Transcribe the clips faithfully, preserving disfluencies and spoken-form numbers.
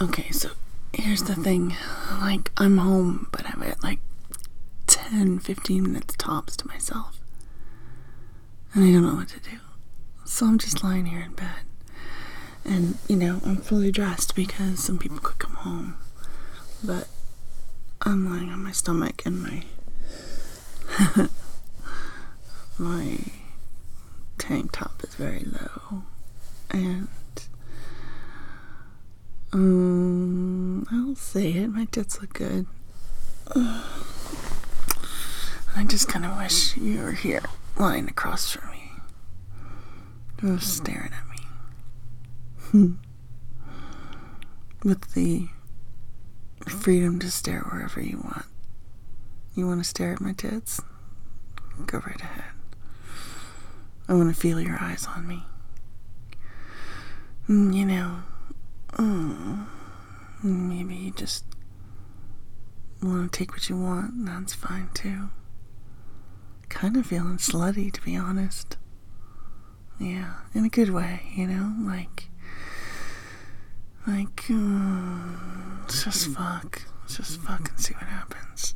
Okay, so here's the thing. Like, I'm home, but I'm at like ten, fifteen minutes tops to myself. And I don't know what to do. So I'm just lying here in bed. And, you know, I'm fully dressed because some people could come home. But I'm lying on my stomach and my my tank top is very low. And um I'll say it, my tits look good. Ugh. I just kind of wish you were here, lying across from me, just staring at me. With the freedom to stare wherever you want. You want to stare at my tits? Go right ahead. I want to feel your eyes on me. You know, mm, maybe you just want to take what you want. That's fine too. Kind of feeling slutty, to be honest. Yeah, in a good way, you know, like, like, uh, let's just fuck, let's just fuck and see what happens.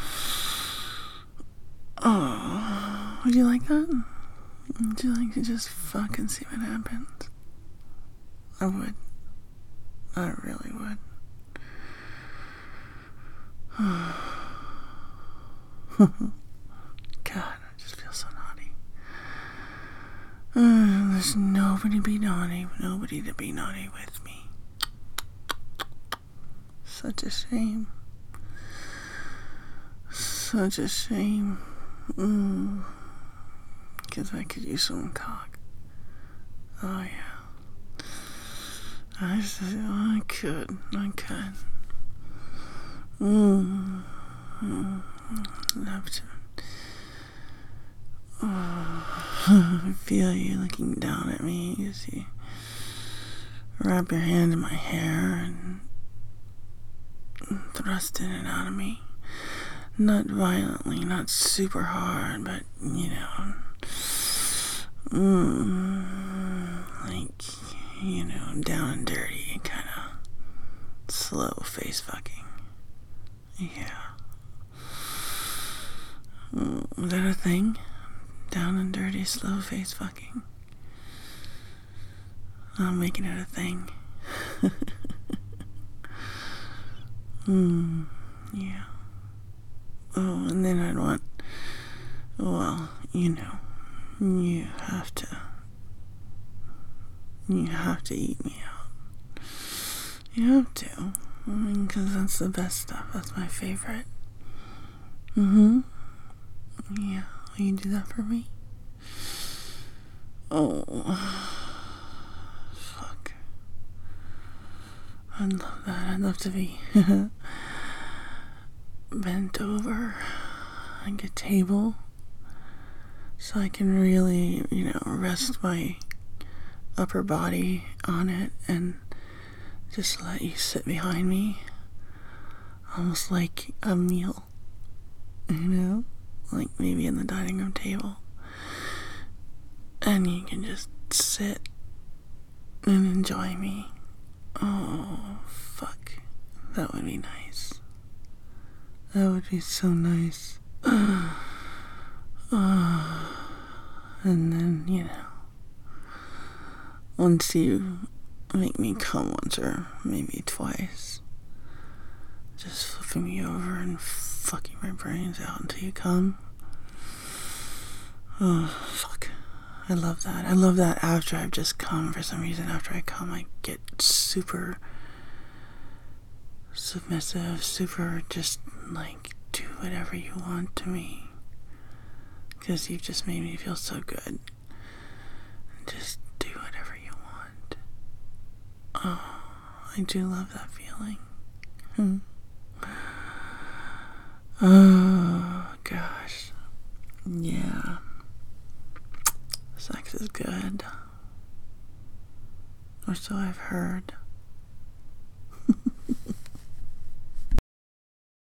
Oh, would you like that? Would you like to just fuck and see what happens? I would. I really would. God, I just feel so naughty. Uh, there's nobody to be naughty, nobody to be naughty with me. Such a shame. Such a shame. Mm. Because I could use some cock. Oh, yeah. I said, oh, I could. I could. Mm. Mm. Love to. Oh, I feel you looking down at me as you wrap your hand in my hair and thrust in and out of me. Not violently, not super hard, but, you know, mm, like, you know, down and dirty, kind of slow face fucking. Yeah. Mm, is that a thing? Down and dirty, slow face fucking. I'm making it a thing. Hmm. Yeah. Oh, and then I'd want, well, you know, you have to, you have to eat me out. You have to. I mean, because that's the best stuff. That's my favorite. Mm-hmm. Yeah. Will you do that for me? Oh. Fuck. I'd love that. I'd love to be bent over like a table so I can really, you know, rest my upper body on it and just let you sit behind me, almost like a meal, you know, like maybe in the dining room table, and you can just sit and enjoy me. Oh, fuck, that would be nice. That would be so nice. Uh, and then, you know, once you make me come once or maybe twice, just flipping me over and fucking my brains out until you come. Oh, fuck. I love that. I love that after I've just come. For some reason, after I come, I get super submissive, super just like, do whatever you want to me. Because you've just made me feel so good. Just do whatever you want. Oh, I do love that feeling. Hmm. Oh, gosh. Yeah. Sex is good. Or so I've heard.